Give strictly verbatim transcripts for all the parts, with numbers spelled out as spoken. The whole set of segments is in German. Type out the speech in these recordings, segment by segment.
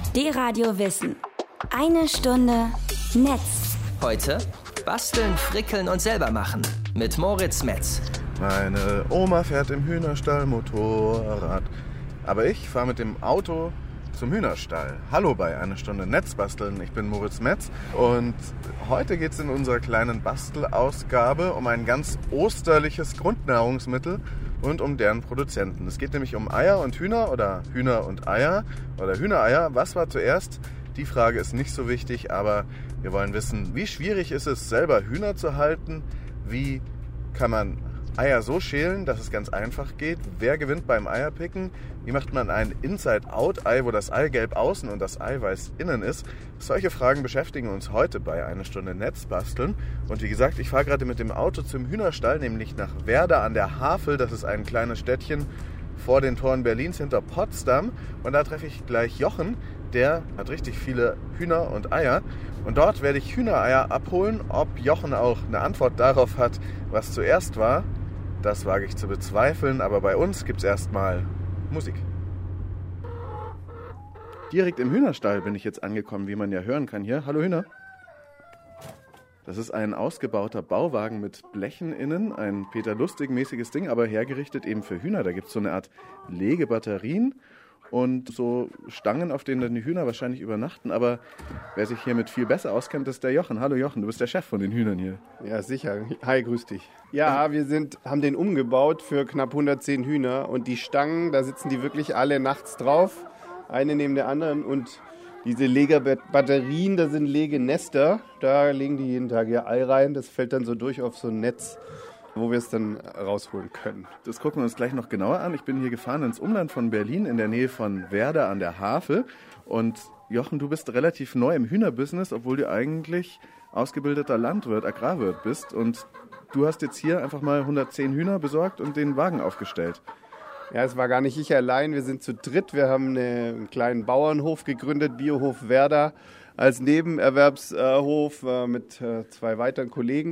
D-Radio Wissen. Eine Stunde Netz. Heute basteln, frickeln und selber machen mit Moritz Metz. Meine Oma fährt im Hühnerstall Motorrad. Aber ich fahre mit dem Auto zum Hühnerstall. Hallo bei Eine Stunde Netz basteln. Ich bin Moritz Metz und heute geht es in unserer kleinen Bastelausgabe um ein ganz osterliches Grundnahrungsmittel und um deren Produzenten. Es geht nämlich um Eier und Hühner oder Hühner und Eier oder Hühnereier. Was war zuerst? Die Frage ist nicht so wichtig, aber wir wollen wissen, wie schwierig ist es, selber Hühner zu halten? Wie kann man Eier so schälen, dass es ganz einfach geht? Wer gewinnt beim Eierpicken? Wie macht man ein Inside-Out-Ei, wo das Eigelb außen und das Eiweiß innen ist? Solche Fragen beschäftigen uns heute bei Eine Stunde Netz basteln. Und wie gesagt, ich fahre gerade mit dem Auto zum Hühnerstall, nämlich nach Werder an der Havel. Das ist ein kleines Städtchen vor den Toren Berlins hinter Potsdam. Und da treffe ich gleich Jochen, der hat richtig viele Hühner und Eier. Und dort werde ich Hühnereier abholen. Ob Jochen auch eine Antwort darauf hat, was zuerst war, das wage ich zu bezweifeln, aber bei uns gibt es erstmal Musik. Direkt im Hühnerstall bin ich jetzt angekommen, wie man ja hören kann hier. Hallo Hühner. Das ist ein ausgebauter Bauwagen mit Blechen innen, ein Peter Lustig-mäßiges Ding, aber hergerichtet eben für Hühner. Da gibt es so eine Art Legebatterien und so Stangen, auf denen dann die Hühner wahrscheinlich übernachten. Aber wer sich hiermit viel besser auskennt, ist der Jochen. Hallo Jochen, du bist der Chef von den Hühnern hier. Ja, sicher. Hi, grüß dich. Ja, wir sind, haben den umgebaut für knapp hundertzehn Hühner. Und die Stangen, da sitzen die wirklich alle nachts drauf. Eine neben der anderen. Und diese Legebatterien, da sind Legenester. Da legen die jeden Tag ihr Ei rein. Das fällt dann so durch auf so ein Netz, wo wir es dann rausholen können. Das gucken wir uns gleich noch genauer an. Ich bin hier gefahren ins Umland von Berlin, in der Nähe von Werder an der Havel. Und Jochen, du bist relativ neu im Hühnerbusiness, obwohl du eigentlich ausgebildeter Landwirt, Agrarwirt bist. Und du hast jetzt hier einfach mal hundertzehn Hühner besorgt und den Wagen aufgestellt. Ja, es war gar nicht ich allein. Wir sind zu dritt. Wir haben eine, einen kleinen Bauernhof gegründet, Biohof Werder, als Nebenerwerbshof äh, mit äh, zwei weiteren Kollegen.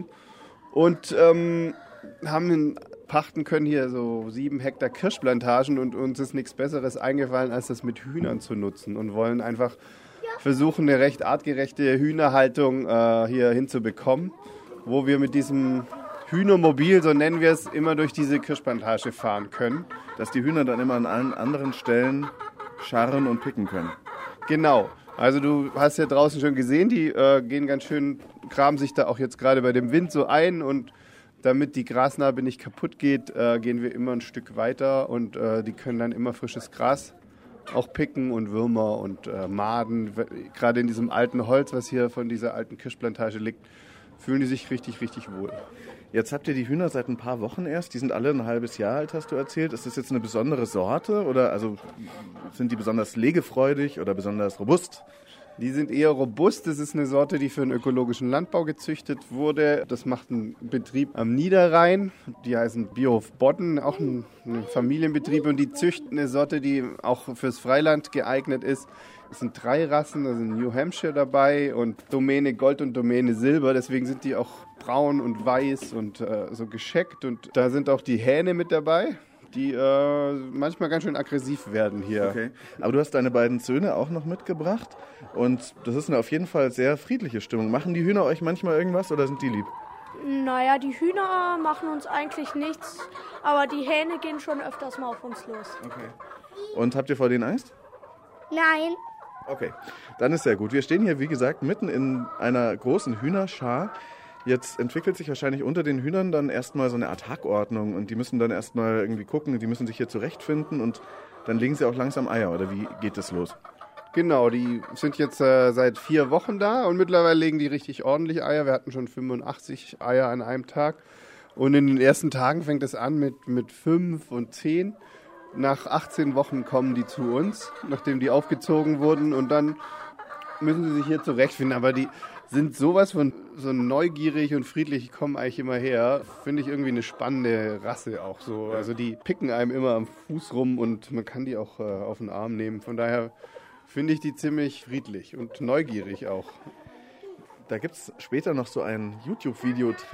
Und ähm, haben pachten können hier so sieben Hektar Kirschplantagen und uns ist nichts Besseres eingefallen, als das mit Hühnern zu nutzen und wollen einfach versuchen, eine recht artgerechte Hühnerhaltung äh, hier hinzubekommen, wo wir mit diesem Hühnermobil, so nennen wir es, immer durch diese Kirschplantage fahren können. Dass die Hühner dann immer an allen anderen Stellen scharren und picken können. Genau. Also du hast ja draußen schon gesehen, die äh, gehen ganz schön, graben sich da auch jetzt gerade bei dem Wind so ein und damit die Grasnarbe nicht kaputt geht, äh, gehen wir immer ein Stück weiter und äh, die können dann immer frisches Gras auch picken und Würmer und äh, Maden. Gerade in diesem alten Holz, was hier von dieser alten Kirschplantage liegt, fühlen die sich richtig, richtig wohl. Jetzt habt ihr die Hühner seit ein paar Wochen erst, die sind alle ein halbes Jahr alt, hast du erzählt. Ist das jetzt eine besondere Sorte oder also sind die besonders legefreudig oder besonders robust? Die sind eher robust. Das ist eine Sorte, die für den ökologischen Landbau gezüchtet wurde. Das macht ein Betrieb am Niederrhein. Die heißen Biohof Bodden, auch ein, ein Familienbetrieb. Und die züchten eine Sorte, die auch fürs Freiland geeignet ist. Es sind drei Rassen, da sind New Hampshire dabei und Domäne Gold und Domäne Silber. Deswegen sind die auch braun und weiß und äh, so gescheckt. Und da sind auch die Hähne mit dabei, die äh, manchmal ganz schön aggressiv werden hier. Okay. Aber du hast deine beiden Söhne auch noch mitgebracht und das ist eine auf jeden Fall sehr friedliche Stimmung. Machen die Hühner euch manchmal irgendwas oder sind die lieb? Naja, die Hühner machen uns eigentlich nichts, aber die Hähne gehen schon öfters mal auf uns los. Okay. Und habt ihr vor denen Angst? Nein. Okay, dann ist sehr gut. Wir stehen hier, wie gesagt, mitten in einer großen Hühnerschar. Jetzt entwickelt sich wahrscheinlich unter den Hühnern dann erstmal so eine Art Hackordnung und die müssen dann erstmal irgendwie gucken, die müssen sich hier zurechtfinden und dann legen sie auch langsam Eier, oder wie geht das los? Genau, die sind jetzt äh, seit vier Wochen da und mittlerweile legen die richtig ordentlich Eier. Wir hatten schon fünfundachtzig Eier an einem Tag und in den ersten Tagen fängt es an mit, mit fünf und zehn. Nach achtzehn Wochen kommen die zu uns, nachdem die aufgezogen wurden und dann müssen sie sich hier zurechtfinden. Aber die sind sowas von so neugierig und friedlich, die kommen eigentlich immer her. Finde ich irgendwie eine spannende Rasse auch so. Also die picken einem immer am Fuß rum und man kann die auch äh, auf den Arm nehmen. Von daher finde ich die ziemlich friedlich und neugierig auch. Da gibt es später noch so einen YouTube-Video-Trick,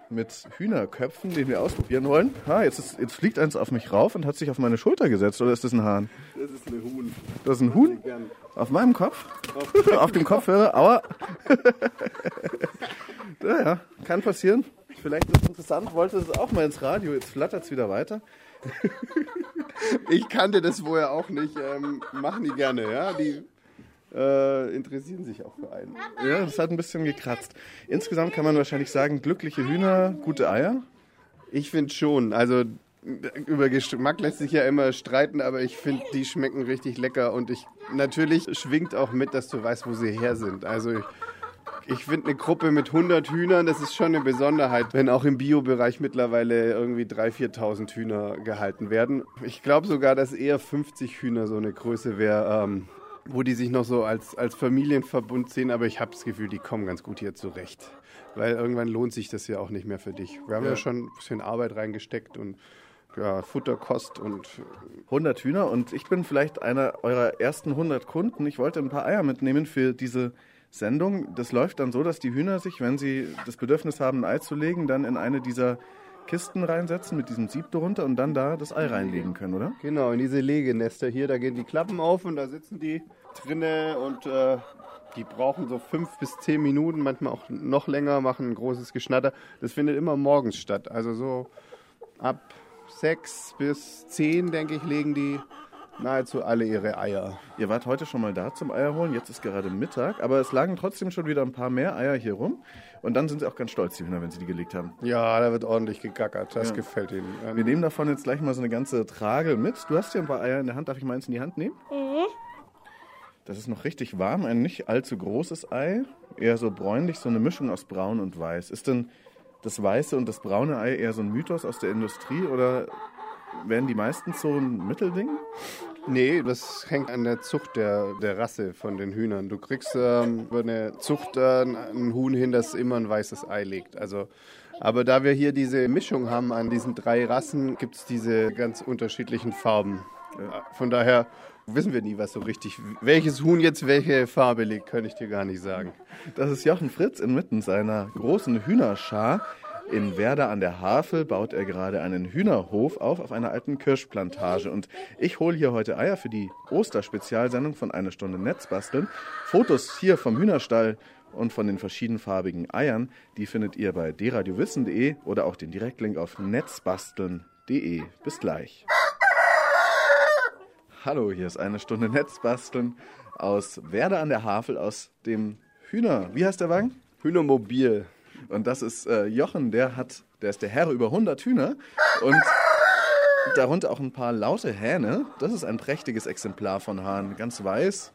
mit Hühnerköpfen, den wir ausprobieren wollen. Ah, jetzt, ist, jetzt fliegt eins auf mich rauf und hat sich auf meine Schulter gesetzt. Oder ist das ein Hahn? Das ist ein Huhn. Das ist ein Huhn? Auf meinem Kopf? Auf dem Kopfhörer? Aua. Ja, ja, kann passieren. Vielleicht ist es interessant, wollte es auch mal ins Radio. Jetzt flattert es wieder weiter. Ich kannte das vorher auch nicht. Ähm, machen die gerne, ja? Die äh, interessieren sich auch für einen. Ja, das hat ein bisschen gekratzt. Insgesamt kann man wahrscheinlich sagen, glückliche Hühner, gute Eier. Ich finde schon. Also über Geschmack lässt sich ja immer streiten, aber ich finde, die schmecken richtig lecker. Und ich natürlich schwingt auch mit, dass du weißt, wo sie her sind. Also ich, Ich finde eine Gruppe mit hundert Hühnern, das ist schon eine Besonderheit, wenn auch im Bio-Bereich mittlerweile irgendwie dreitausend, viertausend Hühner gehalten werden. Ich glaube sogar, dass eher fünfzig Hühner so eine Größe wäre, ähm, wo die sich noch so als, als Familienverbund sehen, aber ich habe das Gefühl, die kommen ganz gut hier zurecht, weil irgendwann lohnt sich das ja auch nicht mehr für dich. Wir haben ja, ja schon ein bisschen Arbeit reingesteckt und ja, Futterkost und hundert Hühner und ich bin vielleicht einer eurer ersten hundert Kunden. Ich wollte ein paar Eier mitnehmen für diese Sendung. Das läuft dann so, dass die Hühner sich, wenn sie das Bedürfnis haben, ein Ei zu legen, dann in eine dieser Kisten reinsetzen mit diesem Sieb darunter und dann da das Ei reinlegen können, oder? Genau, in diese Legenester hier, da gehen die Klappen auf und da sitzen die drinne und äh, die brauchen so fünf bis zehn Minuten, manchmal auch noch länger, machen ein großes Geschnatter. Das findet immer morgens statt, also so ab sechs bis zehn, denke ich, legen die nahezu alle ihre Eier. Ihr wart heute schon mal da zum Eierholen, jetzt ist gerade Mittag, aber es lagen trotzdem schon wieder ein paar mehr Eier hier rum. Und dann sind sie auch ganz stolz, die Hühner, wenn sie die gelegt haben. Ja, da wird ordentlich gegackert, das ja. gefällt ihnen. Wir nehmen davon jetzt gleich mal so eine ganze Tragel mit. Du hast hier ein paar Eier in der Hand, darf ich meins in die Hand nehmen? Mhm. Das ist noch richtig warm, ein nicht allzu großes Ei, eher so bräunlich, so eine Mischung aus braun und weiß. Ist denn das weiße und das braune Ei eher so ein Mythos aus der Industrie oder werden die meistens so ein Mittelding? Nee, das hängt an der Zucht der, der Rasse von den Hühnern. Du kriegst ähm, über eine Zucht äh, ein Huhn hin, das immer ein weißes Ei legt. Also, aber da wir hier diese Mischung haben an diesen drei Rassen, gibt es diese ganz unterschiedlichen Farben. Von daher wissen wir nie, was so richtig, welches Huhn jetzt welche Farbe legt, kann ich dir gar nicht sagen. Das ist Jochen Fritz inmitten seiner großen Hühnerschar. In Werder an der Havel baut er gerade einen Hühnerhof auf, auf einer alten Kirschplantage. Und ich hole hier heute Eier für die Osterspezialsendung von Eine Stunde Netzbasteln. Fotos hier vom Hühnerstall und von den verschiedenfarbigen Eiern, die findet ihr bei d radio wissen punkt de oder auch den Direktlink auf netzbasteln punkt de. Bis gleich. Hallo, hier ist Eine Stunde Netzbasteln aus Werder an der Havel, aus dem Hühner... Wie heißt der Wagen? Hühnermobil. Und das ist äh, Jochen, der hat, der ist der Herr über hundert Hühner und darunter auch ein paar laute Hähne. Das ist ein prächtiges Exemplar von Hahn, ganz weiß,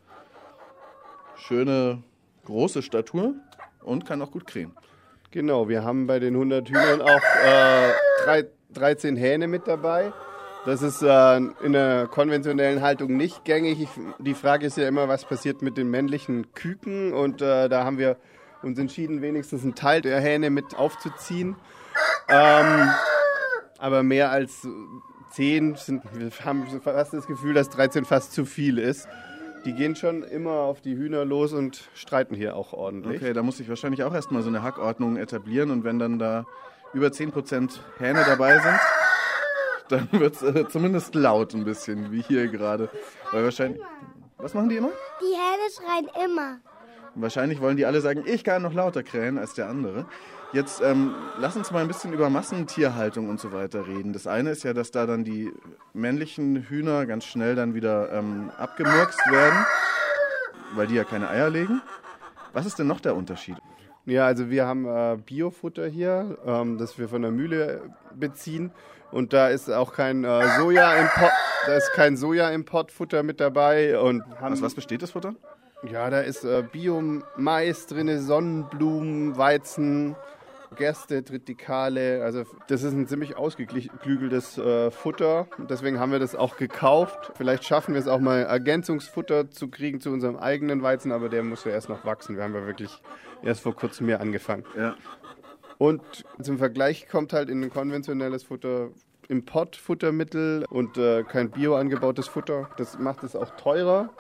schöne große Statur und kann auch gut krähen. Genau, wir haben bei den hundert Hühnern auch äh, drei, dreizehn Hähne mit dabei. Das ist äh, in der konventionellen Haltung nicht gängig. Ich, die Frage ist ja immer, was passiert mit den männlichen Küken und äh, da haben wir uns entschieden, wenigstens einen Teil der Hähne mit aufzuziehen. Ähm, aber mehr als zehn sind, wir haben fast das Gefühl, dass dreizehn fast zu viel ist. Die gehen schon immer auf die Hühner los und streiten hier auch ordentlich. Okay, da muss ich wahrscheinlich auch erstmal so eine Hackordnung etablieren und wenn dann da über zehn Prozent Hähne dabei sind, dann wird es äh, zumindest laut ein bisschen, wie hier gerade. Weil wahrscheinlich... Was machen die immer? Die Hähne schreien immer. Wahrscheinlich wollen die alle sagen, ich kann noch lauter krähen als der andere. Jetzt ähm, lass uns mal ein bisschen über Massentierhaltung und so weiter reden. Das eine ist ja, dass da dann die männlichen Hühner ganz schnell dann wieder ähm, abgemurkst werden, weil die ja keine Eier legen. Was ist denn noch der Unterschied? Ja, also wir haben äh, Biofutter hier, ähm, das wir von der Mühle beziehen. Und da ist auch kein äh, Soja-Import, da ist kein Soja-Importfutter mit dabei. Und haben, Aus was besteht das Futter? Ja, da ist äh, Bio-Mais drin, Sonnenblumen, Weizen, Gerste, Tritikale. Also das ist ein ziemlich ausgeklügeltes äh, Futter. Deswegen haben wir das auch gekauft. Vielleicht schaffen wir es auch mal, Ergänzungsfutter zu kriegen zu unserem eigenen Weizen, aber der muss ja erst noch wachsen. Wir haben ja wirklich erst vor kurzem hier angefangen. Ja. Und zum Vergleich kommt halt in ein konventionelles Futter Importfuttermittel und äh, kein bio angebautes Futter. Das macht es auch teurer.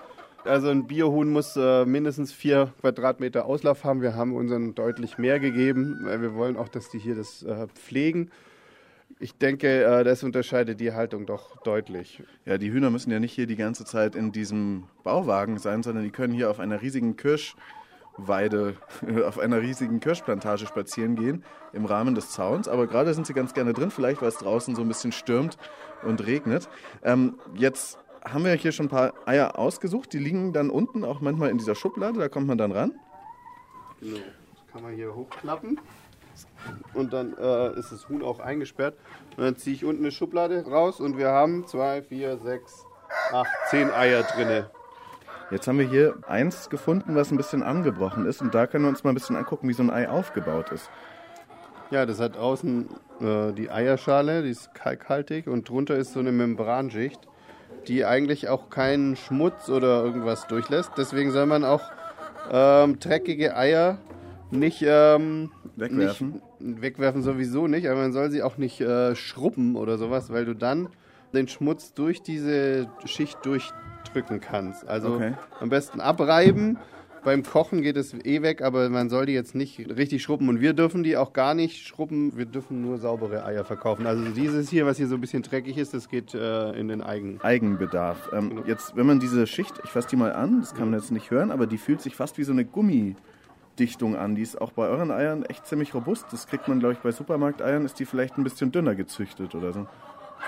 Also ein Biohuhn muss äh, mindestens vier Quadratmeter Auslauf haben. Wir haben unseren deutlich mehr gegeben, weil wir wollen auch, dass die hier das äh, pflegen. Ich denke, äh, das unterscheidet die Haltung doch deutlich. Ja, die Hühner müssen ja nicht hier die ganze Zeit in diesem Bauwagen sein, sondern die können hier auf einer riesigen Kirschweide, auf einer riesigen Kirschplantage spazieren gehen im Rahmen des Zauns. Aber gerade sind sie ganz gerne drin, vielleicht weil es draußen so ein bisschen stürmt und regnet. Ähm, jetzt haben wir hier schon ein paar Eier ausgesucht. Die liegen dann unten auch manchmal in dieser Schublade. Da kommt man dann ran. Genau, das kann man hier hochklappen. Und dann äh, ist das Huhn auch eingesperrt. Und dann ziehe ich unten eine Schublade raus und wir haben zwei, vier, sechs, acht, zehn Eier drin. Jetzt haben wir hier eins gefunden, was ein bisschen angebrochen ist. Und da können wir uns mal ein bisschen angucken, wie so ein Ei aufgebaut ist. Ja, das hat außen äh, die Eierschale, die ist kalkhaltig. Und drunter ist so eine Membranschicht, die eigentlich auch keinen Schmutz oder irgendwas durchlässt. Deswegen soll man auch ähm, dreckige Eier nicht ähm, wegwerfen. Nicht, wegwerfen sowieso nicht, aber man soll sie auch nicht äh, schrubben oder sowas, weil du dann den Schmutz durch diese Schicht durchdrücken kannst. Also okay. Am besten abreiben. Beim Kochen geht es eh weg, aber man soll die jetzt nicht richtig schrubben. Und wir dürfen die auch gar nicht schrubben. Wir dürfen nur saubere Eier verkaufen. Also dieses hier, was hier so ein bisschen dreckig ist, das geht äh, in den Eigen. Eigenbedarf. Ähm, jetzt, wenn man diese Schicht, ich fasse die mal an, das kann man jetzt nicht hören, aber die fühlt sich fast wie so eine Gummidichtung an. Die ist auch bei euren Eiern echt ziemlich robust. Das kriegt man, glaube ich, bei Supermarkteiern, ist die vielleicht ein bisschen dünner gezüchtet oder so.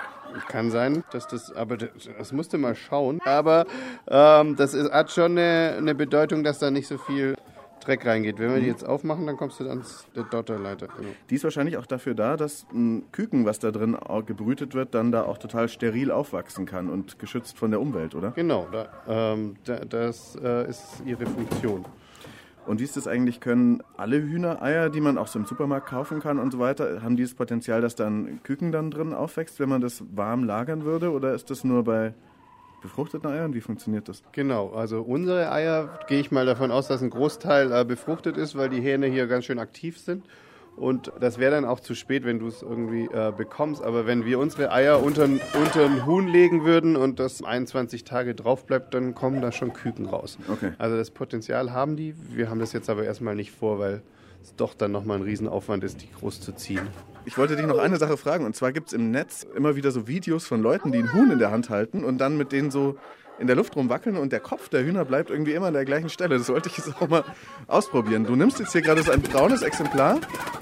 Kann sein, dass das, aber das, das musst du mal schauen. Aber ähm, das ist, hat schon eine, eine Bedeutung, dass da nicht so viel Dreck reingeht. Wenn wir die jetzt aufmachen, dann kommst du dann zur Dotterleiter. Also. Die ist wahrscheinlich auch dafür da, dass ein Küken, was da drin gebrütet wird, dann da auch total steril aufwachsen kann und geschützt von der Umwelt, oder? Genau, da, ähm, da, das äh, ist ihre Funktion. Und wie ist das eigentlich, können alle Hühnereier, die man auch so im Supermarkt kaufen kann und so weiter, haben die das Potenzial, dass dann Küken dann drin aufwächst, wenn man das warm lagern würde? Oder ist das nur bei befruchteten Eiern? Wie funktioniert das? Genau, also unsere Eier, gehe ich mal davon aus, dass ein Großteil äh, befruchtet ist, weil die Hähne hier ganz schön aktiv sind. Und das wäre dann auch zu spät, wenn du es irgendwie äh, bekommst. Aber wenn wir unsere Eier unter ein Huhn legen würden und das einundzwanzig Tage drauf bleibt, dann kommen da schon Küken raus. Okay. Also das Potenzial haben die. Wir haben das jetzt aber erstmal nicht vor, weil es doch dann nochmal ein Riesenaufwand ist, die groß zu ziehen. Ich wollte dich noch eine Sache fragen. Und zwar gibt es im Netz immer wieder so Videos von Leuten, die ein Huhn in der Hand halten und dann mit denen so in der Luft rumwackeln und der Kopf der Hühner bleibt irgendwie immer an der gleichen Stelle. Das wollte ich jetzt auch mal ausprobieren. Du nimmst jetzt hier gerade so ein braunes Exemplar.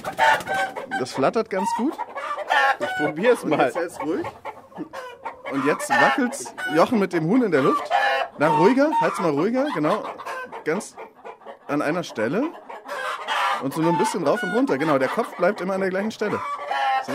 Das flattert ganz gut. Ich probier's mal. Jetzt hält's ruhig. Und jetzt wackelt Jochen mit dem Huhn in der Luft. Na, ruhiger, halt's mal ruhiger, genau. Ganz an einer Stelle. Und so nur ein bisschen rauf und runter. Genau, der Kopf bleibt immer an der gleichen Stelle. So.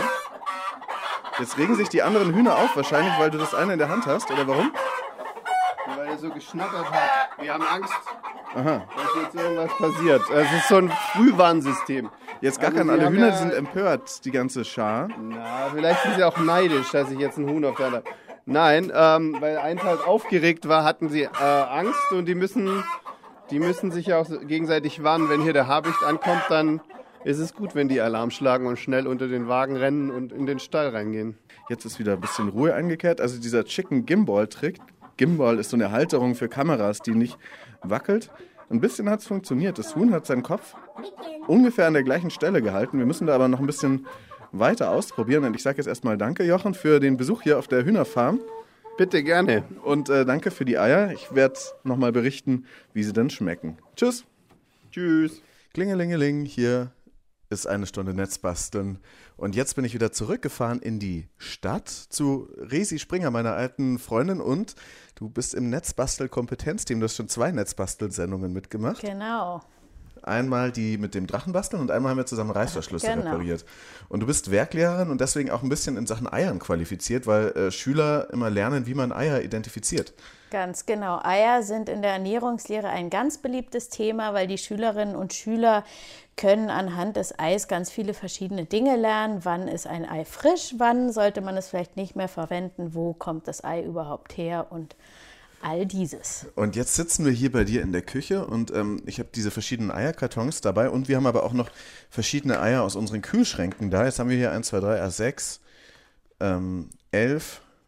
Jetzt regen sich die anderen Hühner auf, wahrscheinlich, weil du das eine in der Hand hast. Oder warum? Weil er so geschnattert hat. Wir haben Angst, Aha. dass jetzt irgendwas passiert. Es ist so ein Frühwarnsystem. Jetzt gackern also alle Hühner, ja, die sind empört, die ganze Schar. Na, vielleicht sind sie auch neidisch, dass ich jetzt ein Huhn auf der Hand habe. Nein, ähm, weil eins halt aufgeregt war, hatten sie äh, Angst und die müssen, die müssen sich ja auch gegenseitig warnen. Wenn hier der Habicht ankommt, dann ist es gut, wenn die Alarm schlagen und schnell unter den Wagen rennen und in den Stall reingehen. Jetzt ist wieder ein bisschen Ruhe eingekehrt. Also dieser Chicken Gimbal-Trick. Gimbal ist so eine Halterung für Kameras, die nicht wackelt. Ein bisschen hat es funktioniert. Das Huhn hat seinen Kopf ungefähr an der gleichen Stelle gehalten. Wir müssen da aber noch ein bisschen weiter ausprobieren. Und ich sage jetzt erstmal danke, Jochen, für den Besuch hier auf der Hühnerfarm. Bitte, gerne. Und äh, danke für die Eier. Ich werde nochmal berichten, wie sie denn schmecken. Tschüss. Tschüss. Klingelingeling, hier ist eine Stunde Netzbasteln. Und jetzt bin ich wieder zurückgefahren in die Stadt zu Resi Springer, meiner alten Freundin. Und du bist im Netzbastel-Kompetenzteam. Du hast schon zwei Netzbastelsendungen mitgemacht. Genau. Einmal die mit dem Drachenbasteln und einmal haben wir zusammen Reißverschlüsse genau. repariert. Und du bist Werklehrerin und deswegen auch ein bisschen in Sachen Eiern qualifiziert, weil äh, Schüler immer lernen, wie man Eier identifiziert. Ganz genau. Eier sind in der Ernährungslehre ein ganz beliebtes Thema, weil die Schülerinnen und Schüler können anhand des Eis ganz viele verschiedene Dinge lernen. Wann ist ein Ei frisch? Wann sollte man es vielleicht nicht mehr verwenden? Wo kommt das Ei überhaupt her? Und all dieses. Und jetzt sitzen wir hier bei dir in der Küche und ähm, ich habe diese verschiedenen Eierkartons dabei und wir haben aber auch noch verschiedene Eier aus unseren Kühlschränken da. Jetzt haben wir hier eins, zwei, drei, sechs, ähm, elf,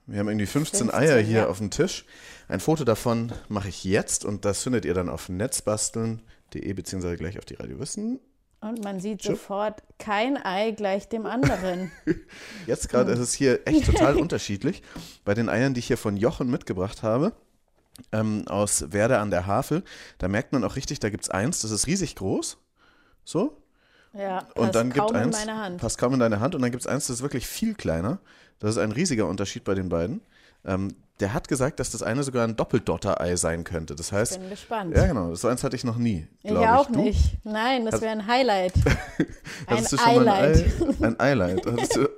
Wir haben irgendwie fünfzehn, fünfzehn Eier hier ja. auf dem Tisch. Ein Foto davon mache ich jetzt und das findet ihr dann auf netzbasteln punkt de beziehungsweise gleich auf die Radio Wissen. Und man sieht Chip. sofort, kein Ei gleich dem anderen. Jetzt gerade ist es hier echt total unterschiedlich. Bei den Eiern, die ich hier von Jochen mitgebracht habe, ähm, aus Werder an der Havel, da merkt man auch richtig, da gibt es eins, das ist riesig groß. So. Ja, passt Und dann gibt kaum eins, in meine Hand. passt kaum in deine Hand. Und dann gibt es eins, das ist wirklich viel kleiner. Das ist ein riesiger Unterschied bei den beiden. Ähm, der hat gesagt, dass das eine sogar ein Doppeldotter-Ei sein könnte. Das heißt, Bin gespannt. ja genau, so eins hatte ich noch nie. Ich glaub auch ich. Du? nicht. Nein, das wäre ein Highlight. Ein Hattest du schon mal Highlight. ein Ei? Ein Eileid. Hattest du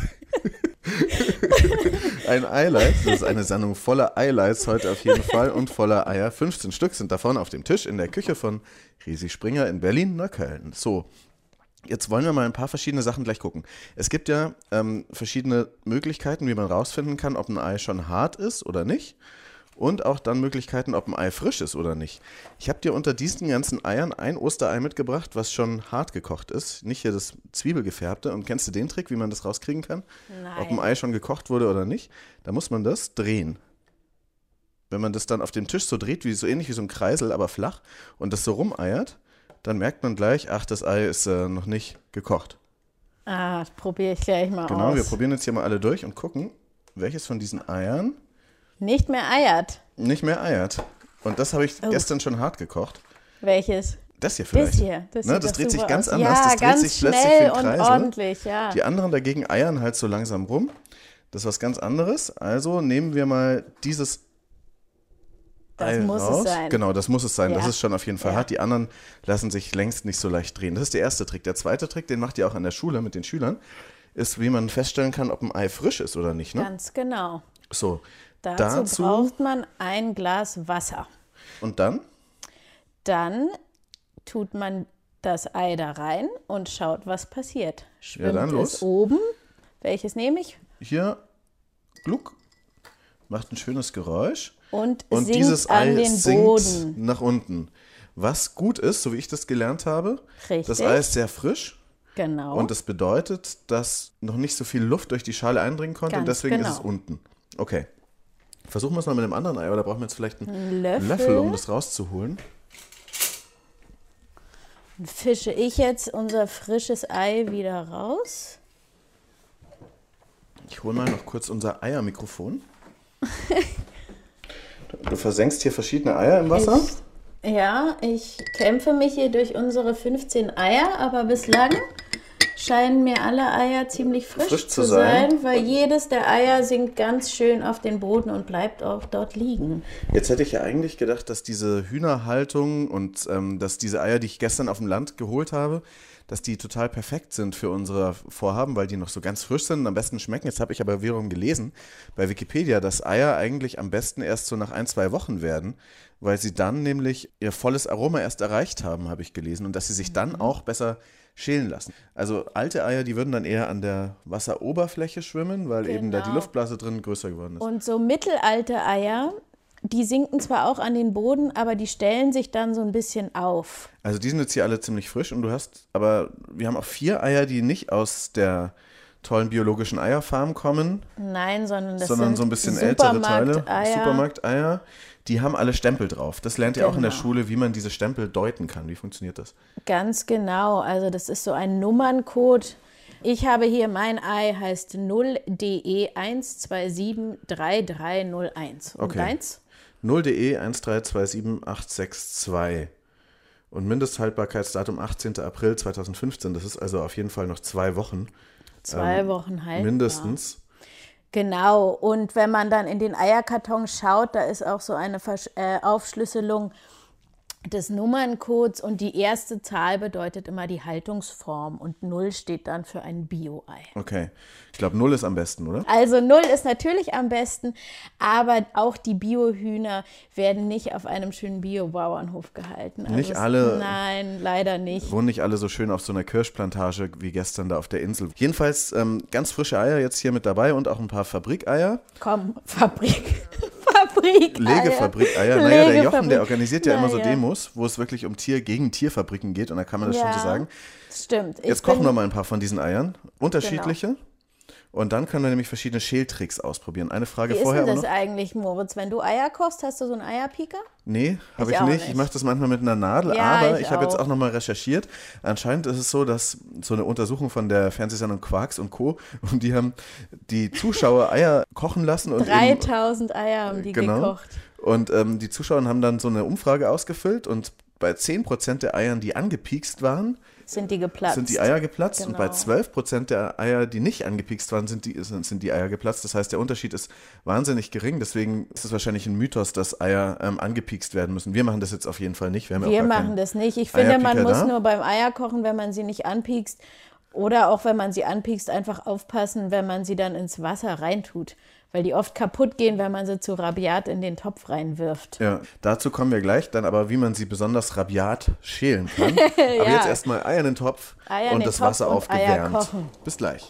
ein Eileid. Das ist eine Sendung voller Eileits heute auf jeden Fall und voller Eier. fünfzehn Stück sind davon auf dem Tisch in der Küche von Risi Springer in Berlin-Neukölln. So. Jetzt wollen wir mal ein paar verschiedene Sachen gleich gucken. Es gibt ja ähm, verschiedene Möglichkeiten, wie man rausfinden kann, ob ein Ei schon hart ist oder nicht. Und auch dann Möglichkeiten, ob ein Ei frisch ist oder nicht. Ich habe dir unter diesen ganzen Eiern ein Osterei mitgebracht, was schon hart gekocht ist. Nicht hier das Zwiebelgefärbte. Und kennst du den Trick, wie man das rauskriegen kann? Nein. Ob ein Ei schon gekocht wurde oder nicht? Da muss man das drehen. Wenn man das dann auf dem Tisch so dreht, wie so ähnlich wie so ein Kreisel, aber flach, und das so rumeiert, dann merkt man gleich, ach, das Ei ist äh, noch nicht gekocht. Ah, das probiere ich gleich mal Genau, aus. wir probieren jetzt hier mal alle durch und gucken, welches von diesen Eiern Nicht mehr eiert. nicht mehr eiert. Und das habe ich Oh. gestern schon hart gekocht. Welches? Das hier vielleicht. Das hier. Das, Ne, sieht das doch dreht sich super ganz aus. anders. Ja, Das dreht ganz sich plötzlich schnell wie ein und Kreisel. ordentlich, ja. Die anderen dagegen eiern halt so langsam rum. Das ist was ganz anderes. Also nehmen wir mal dieses Das Ei muss raus. es sein. Genau, das muss es sein. Das Ja. ist schon auf jeden Fall Ja. hart. Die anderen lassen sich längst nicht so leicht drehen. Das ist der erste Trick. Der zweite Trick, den macht ihr auch an der Schule mit den Schülern, ist, wie man feststellen kann, ob ein Ei frisch ist oder nicht. Ne? Ganz genau. So, Dazu, dazu braucht man ein Glas Wasser. und dann Dann tut man das Ei da rein und schaut, was passiert. Schwimmt dann los. es oben? Welches nehme ich? hier, gluck, macht ein schönes Geräusch. Und, Und sinkt dieses an Ei den sinkt Boden. nach unten. Was gut ist, so wie ich das gelernt habe, Richtig. das Ei ist sehr frisch Genau. und das bedeutet, dass noch nicht so viel Luft durch die Schale eindringen konnte und Ganz deswegen genau. ist es unten. Okay. Versuchen wir es mal mit einem anderen Ei, oder brauchen wir jetzt vielleicht einen Löffel. Löffel, um das rauszuholen? Fische ich jetzt unser frisches Ei wieder raus. Ich hole mal noch kurz unser Eiermikrofon. Du versenkst hier verschiedene Eier im Wasser. Ich, ja, ich kämpfe mich hier durch unsere fünfzehn Eier, aber bislang scheinen mir alle Eier ziemlich frisch, Frisch zu zu sein. sein, weil jedes der Eier sinkt ganz schön auf den Boden und bleibt auch dort liegen. Jetzt hätte ich ja eigentlich gedacht, dass diese Hühnerhaltung und ähm, dass diese Eier, die ich gestern auf dem Land geholt habe, dass die total perfekt sind für unsere Vorhaben, weil die noch so ganz frisch sind und am besten schmecken. Jetzt habe ich aber wiederum gelesen bei Wikipedia, dass Eier eigentlich am besten erst so nach ein, zwei Wochen werden, weil sie dann nämlich ihr volles Aroma erst erreicht haben, habe ich gelesen, und dass sie sich dann auch besser schälen lassen. Also alte Eier, die würden dann eher an der Wasseroberfläche schwimmen, weil eben da die Genau. Luftblase drin größer geworden ist. Und so mittelalte Eier, die sinken zwar auch an den Boden, aber die stellen sich dann so ein bisschen auf. Also die sind jetzt hier alle ziemlich frisch und du hast, aber wir haben auch vier Eier, die nicht aus der tollen biologischen Eierfarm kommen, Nein, sondern das sondern sind so ein bisschen ältere Teile, Supermarkteier. Supermarkteier. Die haben alle Stempel drauf. Das lernt ihr auch in der Genau. Schule, wie man diese Stempel deuten kann. Wie funktioniert das? Ganz genau, also das ist so ein Nummerncode. Ich habe hier, mein Ei heißt null D E eins zwei sieben drei drei null eins. Und Okay. deins? null D E eins drei zwei sieben acht sechs zwei. Und Mindesthaltbarkeitsdatum achtzehnten April zweitausendfünfzehn. Das ist also auf jeden Fall noch zwei Wochen. Zwei Ähm, Wochen haltbar. Mindestens. Genau, und wenn man dann in den Eierkarton schaut, da ist auch so eine Versch äh, Aufschlüsselung des Nummerncodes und die erste Zahl bedeutet immer die Haltungsform und null steht dann für ein Bio-Ei. Okay. Ich glaube, null ist am besten, oder? Also null ist natürlich am besten, aber auch die Biohühner werden nicht auf einem schönen Bio-Bauernhof gehalten. Also Nicht es- alle- Nein, leider nicht. Wohnen nicht alle so schön auf so einer Kirschplantage wie gestern da auf der Insel. Jedenfalls ähm, ganz frische Eier jetzt hier mit dabei und auch ein paar Fabrikeier. Komm, Fabrik. Fabrik. Legefabrikeier. Naja, der Jochen, Legefabrik. der organisiert ja immer so Naja. Demos, wo es wirklich um Tier gegen Tierfabriken geht und da kann man das schon so sagen. Stimmt. Ich Jetzt kochen bin- wir mal ein paar von diesen Eiern. Unterschiedliche. Und dann können wir nämlich verschiedene Schältricks ausprobieren. Eine Frage Wie ist vorher denn das aber noch. eigentlich, Moritz? Wenn du Eier kochst, hast du so einen Eierpiker? Nee, habe Ich ich auch nicht. nicht. Ich mache das manchmal mit einer Nadel, Ja, aber ich ich habe jetzt auch. auch nochmal recherchiert. Anscheinend ist es so, dass so eine Untersuchung von der Fernsehsendung Quarks und Co. und die haben die Zuschauer Eier kochen lassen. Und eben, dreitausend Eier haben die genau. gekocht. Und ähm, die Zuschauer haben dann so eine Umfrage ausgefüllt und bei zehn Prozent der Eiern, die angepiekst waren, Sind die geplatzt. sind die Eier geplatzt. Genau. Und bei zwölf Prozent der Eier, die nicht angepiekst waren, sind die, sind, sind die Eier geplatzt. Das heißt, der Unterschied ist wahnsinnig gering. Deswegen ist es wahrscheinlich ein Mythos, dass Eier ähm, angepiekst werden müssen. Wir machen das jetzt auf jeden Fall nicht. Wir, haben ja Wir auch gar machen keinen das nicht. Ich finde, man Eierpiker muss da. nur beim Eierkochen, wenn man sie nicht anpiekst, oder auch wenn man sie anpiekst, einfach aufpassen, wenn man sie dann ins Wasser reintut. Weil die oft kaputt gehen, wenn man sie zu rabiat in den Topf reinwirft. Ja, dazu kommen wir gleich, dann aber, wie man sie besonders rabiat schälen kann. Aber Ja. jetzt erstmal Eier in den Topf Eier in und den das Topf Wasser und Eier aufgewärmt. kochen. Bis gleich.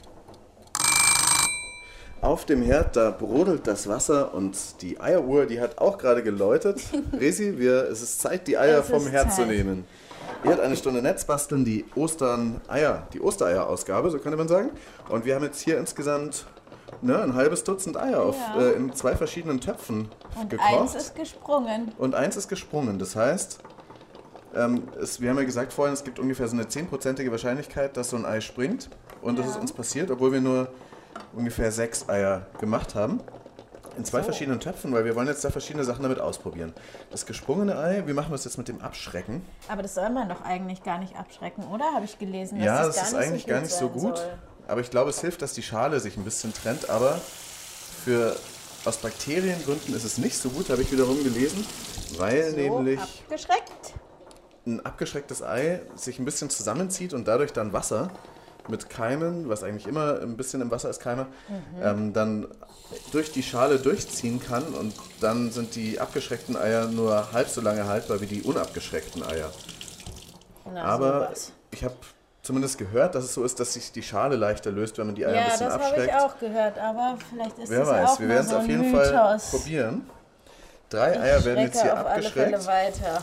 Auf dem Herd, da brodelt das Wasser und die Eieruhr, die hat auch gerade geläutet. Resi, wir, es ist Zeit, die Eier Es vom ist Herd zu Zeit. nehmen. Ihr habt eine Stunde Netzbasteln, die Ostern-Eier, die Ostereier-Ausgabe, so könnte man sagen. Und wir haben jetzt hier insgesamt ne, ein halbes Dutzend Eier auf, Ja. äh, in zwei verschiedenen Töpfen Und gekocht. eins ist gesprungen. Und eins ist gesprungen. Das heißt, ähm, es, wir haben ja gesagt vorhin, es gibt ungefähr so eine zehnprozentige Wahrscheinlichkeit, dass so ein Ei springt. Und das ist uns passiert, obwohl wir nur ungefähr sechs Eier gemacht haben. In zwei verschiedenen Töpfen, weil wir wollen jetzt da verschiedene Sachen damit ausprobieren. Das gesprungene Ei, wie machen wir es jetzt mit dem Abschrecken? Aber das soll man doch eigentlich gar nicht abschrecken, oder? Habe ich gelesen. dass Ja, das gar ist nicht eigentlich so gar gut nicht so sein gut. soll. Aber ich glaube, es hilft, dass die Schale sich ein bisschen trennt. Aber für, aus Bakteriengründen ist es nicht so gut, habe ich wiederum gelesen. Weil So, nämlich abgeschreckt. ein abgeschrecktes Ei sich ein bisschen zusammenzieht und dadurch dann Wasser mit Keimen, was eigentlich immer ein bisschen im Wasser ist, Keime, ähm, dann durch die Schale durchziehen kann und dann sind die abgeschreckten Eier nur halb so lange haltbar wie die unabgeschreckten Eier. Na, Aber sowas. ich habe zumindest gehört, dass es so ist, dass sich die Schale leichter löst, wenn man die Eier ein Ja, bisschen das habe abschreckt. ich auch gehört, aber vielleicht ist Wer das weiß, ja auch wir nur werden es so auf ein jeden Fall Mythos. probieren. Drei Eier werden jetzt Schrecke hier auf alle abgeschreckt. Fälle weiter.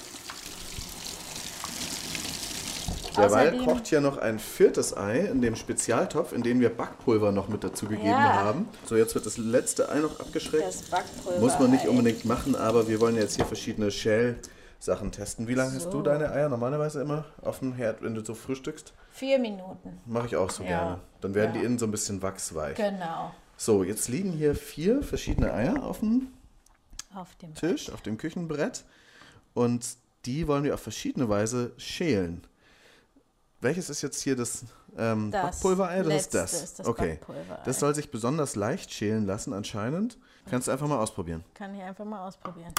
Derweil Außerdem- kocht hier noch ein viertes Ei in dem Spezialtopf, in dem wir Backpulver noch mit dazu gegeben Ja. haben. So, jetzt wird das letzte Ei noch abgeschreckt. Das Backpulver. Muss man nicht Ei. unbedingt machen, aber wir wollen jetzt hier verschiedene Shell-Sachen testen. Wie lange hast du deine Eier normalerweise immer auf dem Herd, wenn du so frühstückst? Vier Minuten. Mache ich auch so Ja. gerne. Dann werden Ja. die innen so ein bisschen wachsweich. Genau. So, jetzt liegen hier vier verschiedene Eier auf dem Auf dem Tisch, auf dem Küchenbrett. Und die wollen wir auf verschiedene Weise schälen. Welches ist jetzt hier das, ähm, Das Backpulverei? Das letzte ist das. ist das okay. Backpulverei. Das soll sich besonders leicht schälen lassen anscheinend. Kannst du einfach mal ausprobieren. Kann ich einfach mal ausprobieren.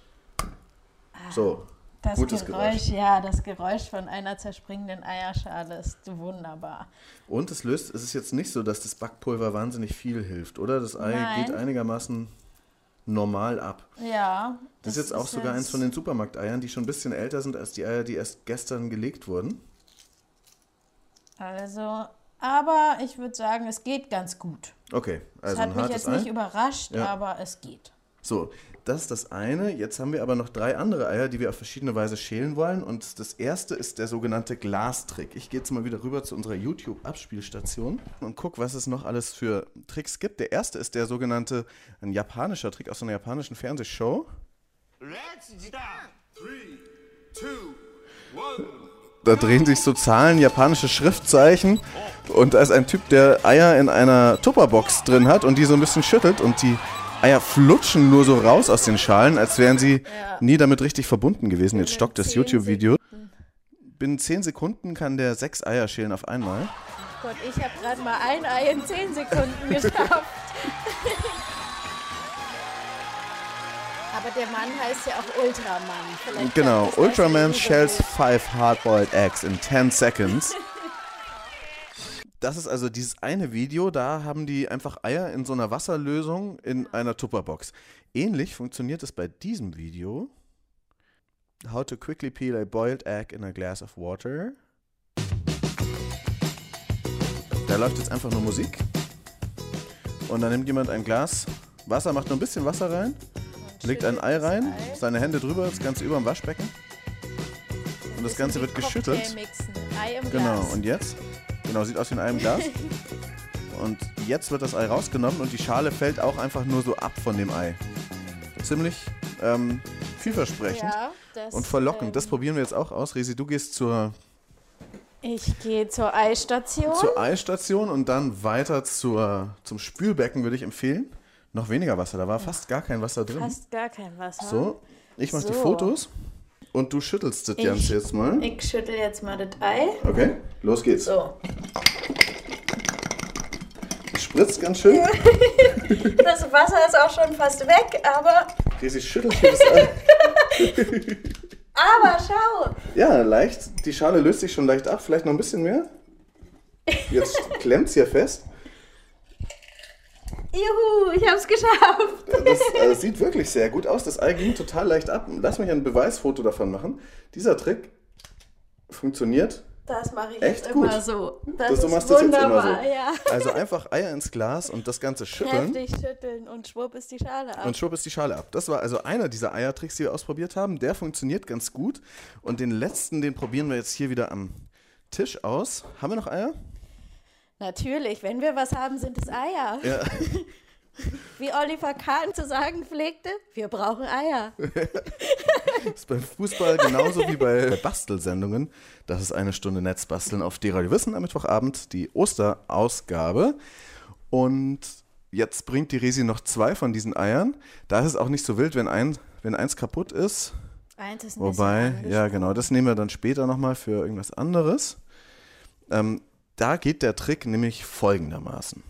So, Das gutes Geräusch, Geräusch. ja, das Geräusch von einer zerspringenden Eierschale ist wunderbar. Und es löst, es ist jetzt nicht so, dass das Backpulver wahnsinnig viel hilft, oder? Das Ei Nein. geht einigermaßen normal ab. Ja. Das ist jetzt auch sogar eins von den Supermarkteiern, die schon ein bisschen älter sind als die Eier, die erst gestern gelegt wurden. Also, aber ich würde sagen, es geht ganz gut. Okay, also Es hat ein mich hartes jetzt nicht Ei. überrascht, Ja. aber es geht. So, das ist das eine. Jetzt haben wir aber noch drei andere Eier, die wir auf verschiedene Weise schälen wollen. Und das erste ist der sogenannte Glastrick. Ich gehe jetzt mal wieder rüber zu unserer YouTube-Abspielstation und gucke, was es noch alles für Tricks gibt. Der erste ist der sogenannte, ein japanischer Trick aus einer japanischen Fernsehshow. Da drehen sich so Zahlen, japanische Schriftzeichen und da ist ein Typ, der Eier in einer Tupperbox drin hat und die so ein bisschen schüttelt und die Eier flutschen nur so raus aus den Schalen, als wären sie nie damit richtig verbunden gewesen. Jetzt stockt das YouTube-Video. Binnen zehn Sekunden kann der sechs Eier schälen auf einmal. Gott, ich habe gerade mal ein Ei in zehn Sekunden geschafft. Aber der Mann heißt ja auch Ultraman. Vielleicht Genau, kann das Ultraman als shells Überbild. five hard-boiled eggs in ten seconds. Das ist also dieses eine Video, da haben die einfach Eier in so einer Wasserlösung in einer Tupperbox. Ähnlich funktioniert es bei diesem Video. How to quickly peel a boiled egg in a glass of water. Da läuft jetzt einfach nur Musik. Und dann nimmt jemand ein Glas Wasser, macht nur ein bisschen Wasser rein, legt ein Ei rein, seine Hände drüber, das Ganze über dem Waschbecken. Und das Ganze wird geschüttelt. Cocktail mixen. Ei im Genau, Glas. und jetzt? Genau, sieht aus wie ein Ei im Glas. und jetzt wird das Ei rausgenommen und die Schale fällt auch einfach nur so ab von dem Ei. Ziemlich ähm, vielversprechend Ja, das, und verlockend. ähm, Das probieren wir jetzt auch aus. Resi, du gehst zur, Ich gehe zur Eisstation. zur Eisstation und dann weiter zur, zum Spülbecken würde ich empfehlen. Noch weniger Wasser, da war fast gar kein Wasser drin. Fast gar kein Wasser. So, ich mache So. die Fotos und du schüttelst das Ich- Ganze jetzt mal. Ich schüttel jetzt mal das Ei. Okay, los geht's. So. Es spritzt ganz schön. Das Wasser ist auch schon fast weg, aber, Resi schüttelt hier das Ei. aber schau. Ja, leicht. Die Schale löst sich schon leicht ab. Vielleicht noch ein bisschen mehr. Jetzt klemmt es hier fest. Juhu, ich hab's geschafft. Das äh, sieht wirklich sehr gut aus. Das Ei ging total leicht ab. Lass mich ein Beweisfoto davon machen. Dieser Trick funktioniert. Das mache ich Echt jetzt gut. immer so. Das Das, du ist machst das jetzt wunderbar, immer so. ja. Also einfach Eier ins Glas und das Ganze schütteln. Heftig schütteln und schwupp ist die Schale ab. Und schwupp ist die Schale ab. Das war also einer dieser Eiertricks, die wir ausprobiert haben. Der funktioniert ganz gut. Und den letzten, den probieren wir jetzt hier wieder am Tisch aus. Haben wir noch Eier? Natürlich, wenn wir was haben, sind es Eier. Ja. Wie Oliver Kahn zu sagen pflegte, wir brauchen Eier. Das ist beim Fußball genauso wie bei Bastelsendungen. Das ist eine Stunde Netzbasteln auf D-Radio Wissen am Mittwochabend, die Osterausgabe. Und jetzt bringt die Resi noch zwei von diesen Eiern. Da ist es auch nicht so wild, wenn, ein, wenn eins kaputt ist. Eins ist ein Wobei, bisschen ja genau, das nehmen wir dann später nochmal für irgendwas anderes. Ähm, da geht der Trick nämlich folgendermaßen.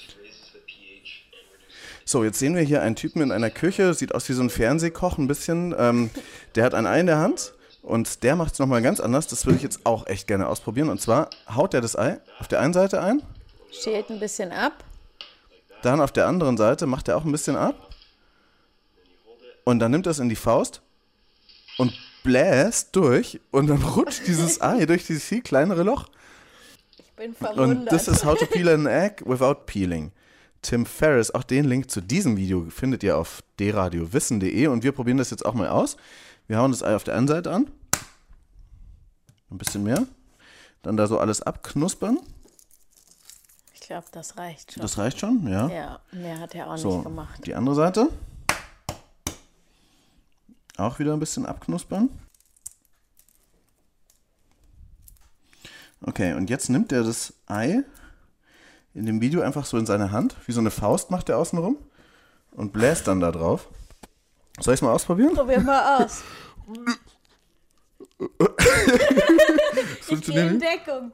So, jetzt sehen wir hier einen Typen in einer Küche, sieht aus wie so ein Fernsehkoch ein bisschen. Ähm, der hat ein Ei in der Hand und der macht es nochmal ganz anders. Das würde ich jetzt auch echt gerne ausprobieren. Und zwar haut er das Ei auf der einen Seite ein, schält ein bisschen ab. dann auf der anderen Seite macht er auch ein bisschen ab und dann nimmt er es in die Faust und bläst durch und dann rutscht dieses Ei durch dieses viel kleinere Loch. Ich bin verwundert. Und das ist How to Peel an Egg without Peeling. Tim Ferriss, auch den Link zu diesem Video findet ihr auf d radio wissen punkt de und wir probieren das jetzt auch mal aus. Wir hauen das Ei auf der einen Seite an. Ein bisschen mehr. Dann da so alles abknuspern. Ich glaube, das reicht schon. Das reicht schon, ja. Ja, mehr hat er auch So, nicht gemacht. die andere Seite. Auch wieder ein bisschen abknuspern. Okay, und jetzt nimmt er das Ei in dem Video einfach so in seine Hand, wie so eine Faust macht er außenrum und bläst dann da drauf. Soll ich es mal ausprobieren? Probieren wir aus. Ich gehe in Deckung.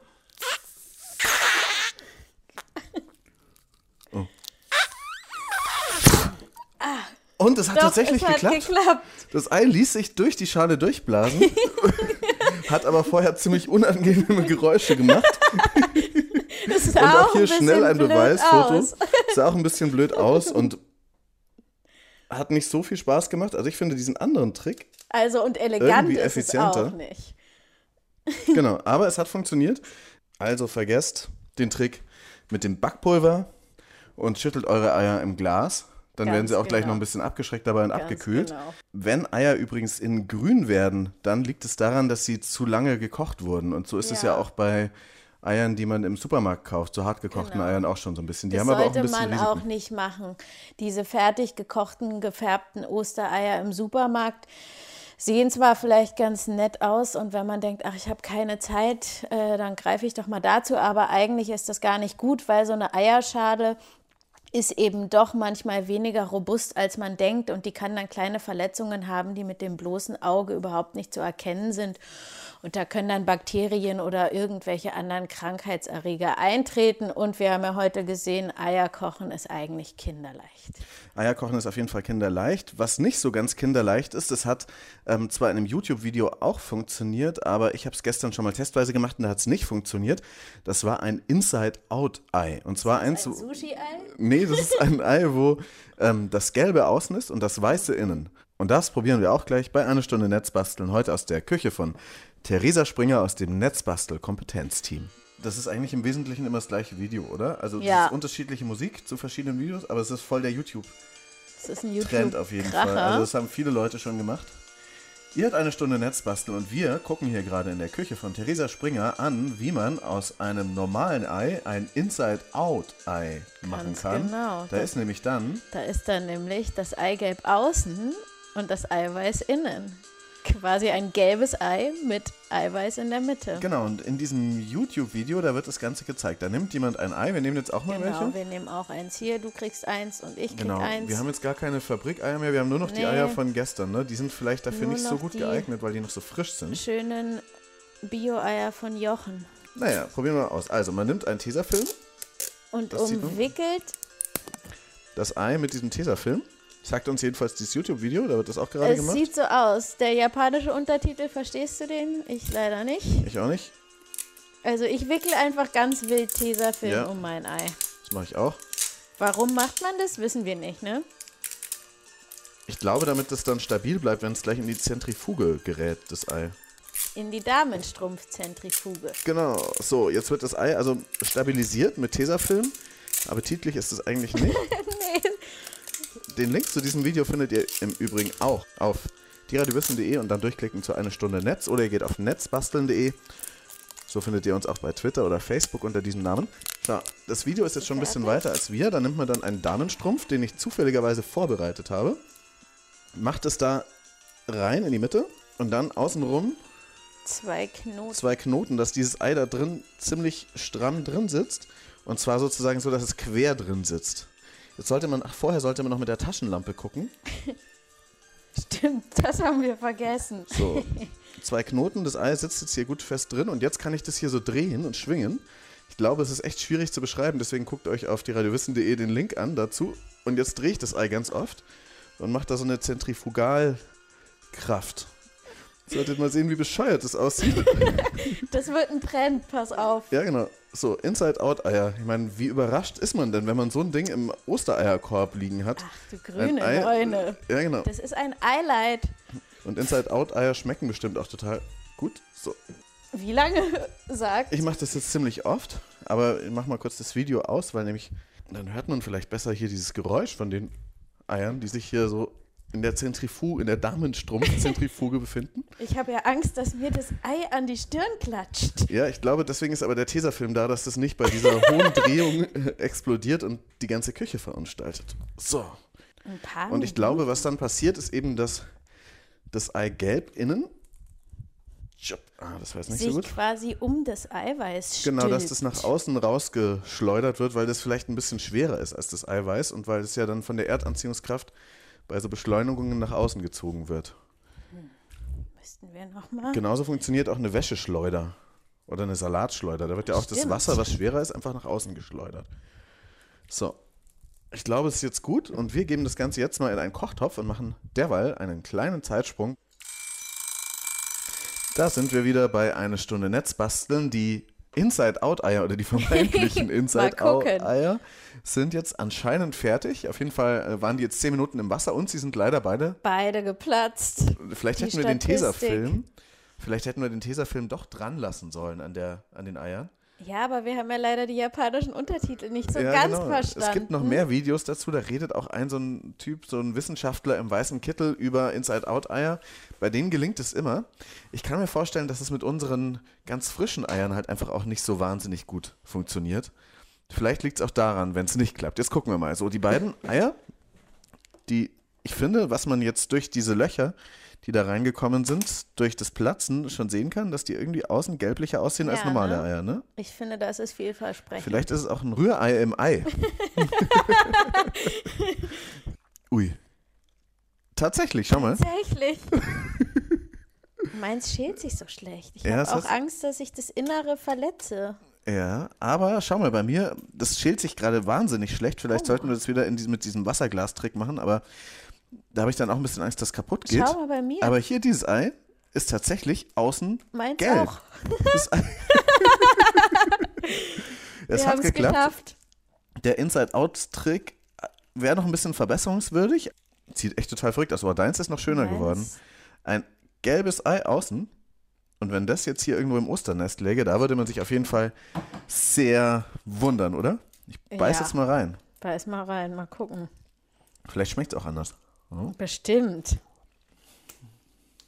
Und es hat Doch, tatsächlich es hat geklappt. geklappt. Das Ei ließ sich durch die Schale durchblasen, hat aber vorher ziemlich unangenehme Geräusche gemacht. Das Und sah auch hier ein schnell ein bisschen blöd Beweisfoto. aus. Sah auch ein bisschen blöd aus und hat nicht so viel Spaß gemacht. Also ich finde diesen anderen Trick, Also und elegant Irgendwie ist effizienter. es auch nicht. genau, aber es hat funktioniert. Also vergesst den Trick mit dem Backpulver und schüttelt eure Eier im Glas. Dann Ganz werden sie auch gleich genau. noch ein bisschen abgeschreckt dabei und Ganz abgekühlt. genau. Wenn Eier übrigens in grün werden, dann liegt es daran, dass sie zu lange gekocht wurden. Und so ist es ja Ja. auch bei Eiern, die man im Supermarkt kauft, so hart gekochten Genau. Eiern auch schon so ein bisschen. Die Das haben aber auch ein sollte bisschen man Risiken. auch nicht machen. Diese fertig gekochten, gefärbten Ostereier im Supermarkt sehen zwar vielleicht ganz nett aus und wenn man denkt, ach, ich habe keine Zeit, äh, dann greife ich doch mal dazu, aber eigentlich ist das gar nicht gut, weil so eine Eierschale ist eben doch manchmal weniger robust, als man denkt und die kann dann kleine Verletzungen haben, die mit dem bloßen Auge überhaupt nicht zu erkennen sind. Und da können dann Bakterien oder irgendwelche anderen Krankheitserreger eintreten. Und wir haben ja heute gesehen, Eier kochen ist eigentlich kinderleicht. Eier kochen ist auf jeden Fall kinderleicht. Was nicht so ganz kinderleicht ist, das hat ähm, zwar in einem YouTube-Video auch funktioniert, aber ich habe es gestern schon mal testweise gemacht und da hat es nicht funktioniert. Das war ein Inside-Out-Ei. Und zwar eins, Ein Sushi-Ei? Nee, das ist ein Ei, wo ähm, das Gelbe außen ist und das Weiße innen. Und das probieren wir auch gleich bei Eine Stunde Netzbasteln, heute aus der Küche von Theresa Springer aus dem Netzbastel-Kompetenzteam. Das ist eigentlich im Wesentlichen immer das gleiche Video, oder? Also Ja. das ist unterschiedliche Musik zu verschiedenen Videos, aber es ist voll der YouTube-Trend Das ist ein YouTube-Kracher. auf jeden Fall. Also das haben viele Leute schon gemacht. Ihr habt eine Stunde Netzbasteln und wir gucken hier gerade in der Küche von Theresa Springer an, wie man aus einem normalen Ei ein Inside-Out-Ei machen Ganz kann. genau. Da ist nämlich dann, Da ist dann nämlich das Eigelb außen und das Eiweiß innen. Quasi ein gelbes Ei mit Eiweiß in der Mitte. genau, und in diesem YouTube-Video, da wird das Ganze gezeigt. Da nimmt jemand ein Ei, wir nehmen jetzt auch mal Genau, welche. wir nehmen auch eins hier, du kriegst eins und ich krieg Genau, eins. wir haben jetzt gar keine Fabrikeier mehr, wir haben nur noch die Nee. Eier von gestern. Ne? Die sind vielleicht dafür Nur nicht so noch gut die geeignet, weil die noch so frisch sind. Schönen Bio-Eier von Jochen. Naja, probieren wir mal aus. Also, man nimmt einen Tesafilm, Und Das sieht man. umwickelt, das Ei mit diesem Tesafilm. Sagt uns jedenfalls dieses YouTube-Video, da wird das auch gerade es gemacht. sieht so aus. Der japanische Untertitel, verstehst du den? Ich leider nicht. Ich auch nicht. Also ich wickel einfach ganz wild Tesafilm Ja. um mein Ei. Das mache ich auch. Warum macht man das, wissen wir nicht, ne? Ich glaube, damit das dann stabil bleibt, wenn es gleich in die Zentrifuge gerät, das Ei. In die Damenstrumpfzentrifuge. Genau. So, jetzt wird das Ei also stabilisiert mit Tesafilm. Appetitlich ist es eigentlich nicht. Nee. Den Link zu diesem Video findet ihr im Übrigen auch auf dieradiowissen punkt de und dann durchklicken zu eine Stunde Netz oder ihr geht auf netzbasteln punkt de. So findet ihr uns auch bei Twitter oder Facebook unter diesem Namen. So, das Video ist jetzt schon ein bisschen weiter als wir. Da nimmt man dann einen Damenstrumpf, den ich zufälligerweise vorbereitet habe, macht es da rein in die Mitte und dann außenrum Zwei Knoten. zwei Knoten, dass dieses Ei da drin ziemlich stramm drin sitzt. Und zwar sozusagen so, dass es quer drin sitzt. Jetzt sollte man, ach, vorher sollte man noch mit der Taschenlampe gucken. Stimmt, das haben wir vergessen. So, zwei Knoten, das Ei sitzt jetzt hier gut fest drin und jetzt kann ich das hier so drehen und schwingen. Ich glaube, es ist echt schwierig zu beschreiben, deswegen guckt euch auf dieradiowissen punkt de den Link an dazu. Und jetzt drehe ich das Ei ganz oft und mache da so eine Zentrifugalkraft. Solltet mal sehen, wie bescheuert das aussieht. Das wird ein Trend, pass auf. Ja, genau. So, Inside-Out-Eier. Ich meine, wie überrascht ist man denn, wenn man so ein Ding im Ostereierkorb liegen hat? Ach du grüne Ein Ei- Neune. Ja, genau. Das ist ein Eileid. Und Inside-Out-Eier schmecken bestimmt auch total gut. So, Wie lange sagt? ich mache das jetzt ziemlich oft, aber ich mache mal kurz das Video aus, weil nämlich, dann hört man vielleicht besser hier dieses Geräusch von den Eiern, die sich hier so in der Zentrifuge, in der Damenstrumpf-Zentrifuge befinden. Ich habe ja Angst, dass mir das Ei an die Stirn klatscht. Ja, ich glaube, deswegen ist aber der Tesafilm da, dass das nicht bei dieser hohen Drehung äh, explodiert und die ganze Küche verunstaltet. So. Ein paar Und ich glaube, was dann passiert, ist eben, dass das Eigelb innen, ah, das war jetzt nicht sich so gut, quasi um das Eiweiß genau, dass stülpt. das nach außen rausgeschleudert wird, weil das vielleicht ein bisschen schwerer ist als das Eiweiß und weil es ja dann von der Erdanziehungskraft bei so Beschleunigungen nach außen gezogen wird. Müssten wir nochmal? Genauso funktioniert auch eine Wäscheschleuder oder eine Salatschleuder. Da wird ja auch das Stimmt. Wasser, was schwerer ist, einfach nach außen geschleudert. So, ich glaube, es ist jetzt gut und wir geben das Ganze jetzt mal in einen Kochtopf und machen derweil einen kleinen Zeitsprung. Da sind wir wieder bei eine Stunde Netzbasteln. Die Inside-Out-Eier oder die vermeintlichen Inside-Out-Eier sind jetzt anscheinend fertig. Auf jeden Fall äh, waren die jetzt zehn Minuten im Wasser und sie sind leider beide. Beide geplatzt. Vielleicht Die hätten wir den Statistik. Tesafilm. Vielleicht hätten wir den Tesafilm doch dran lassen sollen an, der, an den Eiern. Ja, aber wir haben ja leider die japanischen Untertitel nicht so Ja, ganz genau. verstanden. Es gibt noch mehr Videos dazu, da redet auch ein so ein Typ, so ein Wissenschaftler im weißen Kittel über Inside-Out-Eier. Bei denen gelingt es immer. Ich kann mir vorstellen, dass es mit unseren ganz frischen Eiern halt einfach auch nicht so wahnsinnig gut funktioniert. Vielleicht liegt es auch daran, wenn es nicht klappt. Jetzt gucken wir mal. So, die beiden Eier, die, ich finde, was man jetzt durch diese Löcher, die da reingekommen sind, durch das Platzen schon sehen kann, dass die irgendwie außen gelblicher aussehen als Ja, normale ne? Eier, ne? Ich finde, das ist vielversprechend. Vielleicht ist es auch ein Rührei im Ei. Ui. Tatsächlich, schau mal. Tatsächlich. Meins schält sich so schlecht. Ich Ja, habe das auch heißt- Angst, dass ich das Innere verletze. Ja, aber schau mal, bei mir, das schält sich gerade wahnsinnig schlecht. Vielleicht Oh. sollten wir das wieder in diesem, mit diesem Wasserglastrick machen, aber da habe ich dann auch ein bisschen Angst, dass es kaputt geht. Schau mal bei mir. Aber hier dieses Ei ist tatsächlich außen Meins gelb. auch. Das Ei es Wir hat haben es geklappt. geschafft. Der Inside-Out-Trick wäre noch ein bisschen verbesserungswürdig. Sieht echt total verrückt aus, aber deins ist noch schöner Meins. geworden. Ein gelbes Ei außen. Und wenn das jetzt hier irgendwo im Osternest läge, da würde man sich auf jeden Fall sehr wundern, oder? Ich beiß Ja. jetzt mal rein. Beiß mal rein, mal gucken. Vielleicht schmeckt es auch anders. Oh. Bestimmt.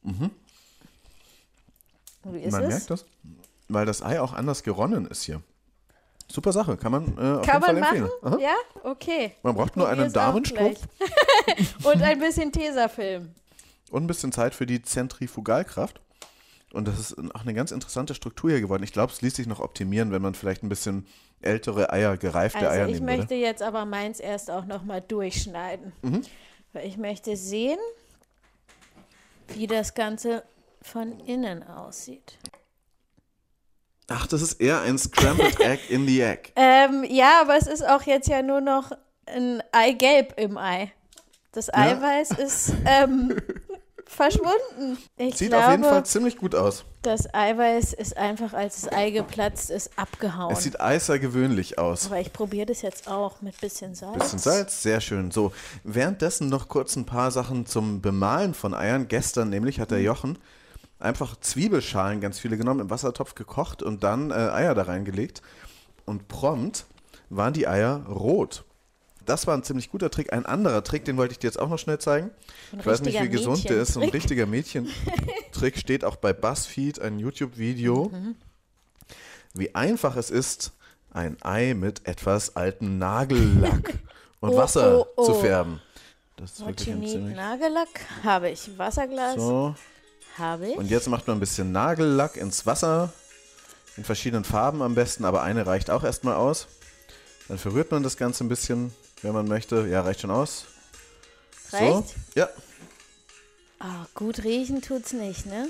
Mhm. Wie ist Man es? merkt das, weil das Ei auch anders geronnen ist hier. Super Sache, kann man äh, auf Kann jeden man Fall machen? empfehlen. Aha. Ja? Okay. Man braucht nur einen Probier's auch Damenstrumpf gleich. Und ein bisschen Tesafilm. und ein bisschen Zeit für die Zentrifugalkraft. Und das ist auch eine ganz interessante Struktur hier geworden. Ich glaube, es ließ sich noch optimieren, wenn man vielleicht ein bisschen ältere Eier, gereifte Also Eier ich nehmen möchte würde. jetzt aber meins erst auch nochmal durchschneiden. Mhm. Weil ich möchte sehen, wie das Ganze von innen aussieht. Ach, das ist eher ein Scrambled Egg in the Egg. Ähm, ja, aber es ist auch jetzt ja nur noch ein Eigelb im Ei. Das Eiweiß ist ähm, verschwunden. Ich Sieht glaube, auf jeden Fall ziemlich gut aus. das Eiweiß ist einfach, als das Ei geplatzt ist, abgehauen. Es sieht außergewöhnlich aus. Aber ich probiere das jetzt auch mit bisschen Salz. Bisschen Salz, sehr schön. So, währenddessen noch kurz ein paar Sachen zum Bemalen von Eiern. Gestern nämlich hat der Jochen einfach Zwiebelschalen, ganz viele genommen, im Wassertopf gekocht und dann äh, Eier da reingelegt. Und prompt waren die Eier rot. Das war ein ziemlich guter Trick. Ein anderer Trick, den wollte ich dir jetzt auch noch schnell zeigen. Ein Ich weiß nicht, wie richtiger gesund der ist. So ein Mädchentrick. richtiger Mädchentrick steht auch bei BuzzFeed, ein YouTube-Video. Mhm. Wie einfach es ist, ein Ei mit etwas altem Nagellack und Oh, Wasser oh, oh. zu färben. Das ist What wirklich you ein need? ziemlich... Nagellack habe ich. Wasserglas So. habe ich. Und jetzt macht man ein bisschen Nagellack ins Wasser, in verschiedenen Farben am besten, aber eine reicht auch erstmal aus. Dann verrührt man das Ganze ein bisschen, wenn man möchte. Ja, reicht schon aus. Reicht? So. Ja. Ah, gut riechen tut's nicht, ne?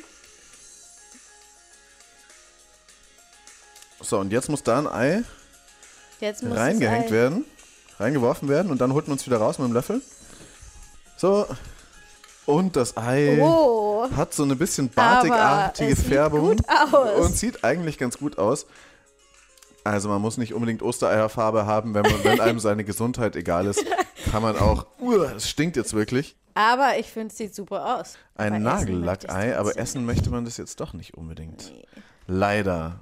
So, und jetzt muss da ein Ei Jetzt muss reingehängt das Ei werden, reingeworfen werden und dann holt man es wieder raus mit dem Löffel. So. Und das Ei Oh, hat so eine bisschen aber batikartige es sieht Färbung gut aus. und sieht eigentlich ganz gut aus. Also man muss nicht unbedingt Ostereierfarbe haben, wenn, man, wenn einem seine Gesundheit egal ist, kann man auch, uh, es stinkt jetzt wirklich, Aber ich finde, es sieht super aus. ein Aber essen möchte Nagellackei, ich's aber trotzdem essen nicht. möchte man das jetzt doch nicht unbedingt. Nee. Leider.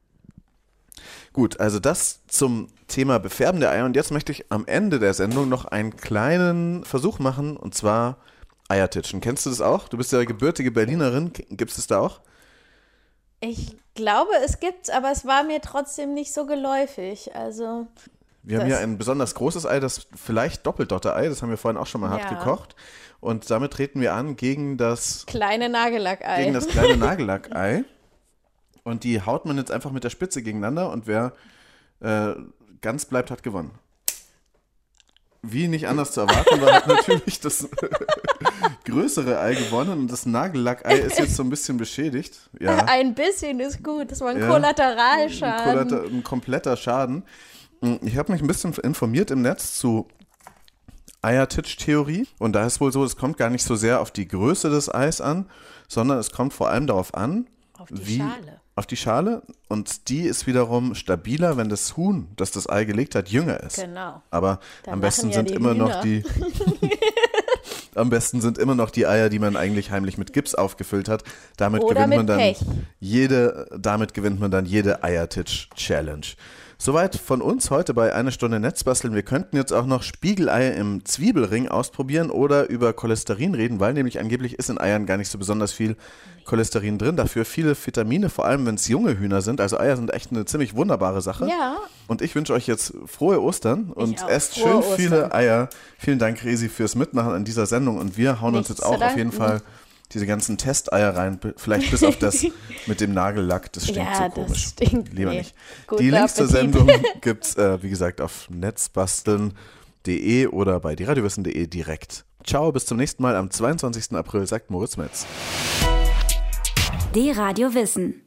Gut, also das zum Thema Befärben der Eier. Und jetzt möchte ich am Ende der Sendung noch einen kleinen Versuch machen, und zwar Eiertitschen. Kennst du das auch? Du bist ja gebürtige Berlinerin. Gibt es das da auch? Ich glaube, es gibt's, aber es war mir trotzdem nicht so geläufig. Also, Wir haben Das- hier ein besonders großes Ei, das vielleicht Doppeldotter-Ei, das haben wir vorhin auch schon mal hart Ja. gekocht. Und damit treten wir an gegen das, kleine Nagellackei. gegen das kleine Nagellackei. Und die haut man jetzt einfach mit der Spitze gegeneinander und wer äh, ganz bleibt, hat gewonnen. Wie nicht anders zu erwarten war, hat natürlich das größere Ei gewonnen und das Nagellackei ist jetzt so ein bisschen beschädigt. Ja. Ein bisschen ist gut. Das war ein Ja. Kollateralschaden. Ein, Kollater- ein kompletter Schaden. Ich habe mich ein bisschen informiert im Netz zu Eiertitsch-Theorie und da ist wohl so, es kommt gar nicht so sehr auf die Größe des Eis an, sondern es kommt vor allem darauf an, Auf die wie, Schale. auf die Schale und die ist wiederum stabiler, wenn das Huhn, das das Ei gelegt hat, jünger ist. Genau. Aber Da am lachen besten ja sind die immer noch Hühner. die am besten sind immer noch die Eier, die man eigentlich heimlich mit Gips aufgefüllt hat. Damit Oder gewinnt mit man dann Pech. jede damit gewinnt man dann jede Eiertitsch Challenge. Soweit von uns heute bei Eine Stunde Netzbasteln. Wir könnten jetzt auch noch Spiegelei im Zwiebelring ausprobieren oder über Cholesterin reden, weil nämlich angeblich ist in Eiern gar nicht so besonders viel Cholesterin drin. Dafür viele Vitamine, vor allem wenn es junge Hühner sind. Also Eier sind echt eine ziemlich wunderbare Sache. Ja. Und ich wünsche euch jetzt frohe Ostern und auch. esst Frohe schön viele Ostern. Eier. Vielen Dank, Resi, fürs Mitmachen an dieser Sendung. Und wir hauen uns Nichts jetzt auch zu auf jeden danken. Fall diese ganzen Testeier rein. B- Vielleicht bis auf das mit dem Nagellack. Das stinkt Ja, so das komisch. stinkt, Lieber nee. nicht. Guten Die Links zur Appetit. Sendung gibt es, äh, wie gesagt, auf netzbasteln punkt de oder bei dieradiowissen punkt de direkt. Ciao, bis zum nächsten Mal am zweiundzwanzigsten April, sagt Moritz Metz. Die Radio Wissen.